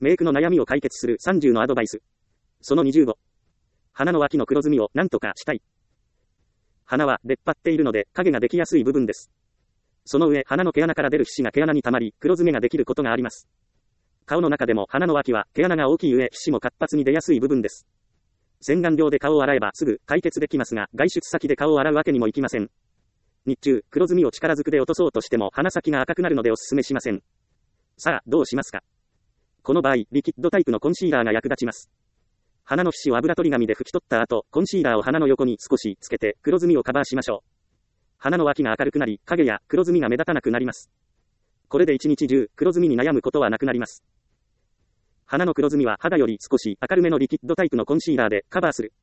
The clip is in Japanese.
メイクの悩みを解決する30のアドバイス。その25。鼻の脇の黒ずみを何とかしたい。鼻は出っ張っているので影ができやすい部分です。その上、鼻の毛穴から出る皮脂が毛穴に溜まり、黒ずみができることがあります。顔の中でも鼻の脇は毛穴が大きい上、皮脂も活発に出やすい部分です。洗顔料で顔を洗えばすぐ解決できますが、外出先で顔を洗うわけにもいきません。日中、黒ずみを力ずくで落とそうとしても鼻先が赤くなるのでおすすめしません。さあ、どうしますか？この場合、リキッドタイプのコンシーラーが役立ちます。鼻の皮脂を油取り紙で拭き取った後、コンシーラーを鼻の横に少しつけて黒ずみをカバーしましょう。鼻の脇が明るくなり、影や黒ずみが目立たなくなります。これで一日中、黒ずみに悩むことはなくなります。鼻の黒ずみは肌より少し明るめのリキッドタイプのコンシーラーでカバーする。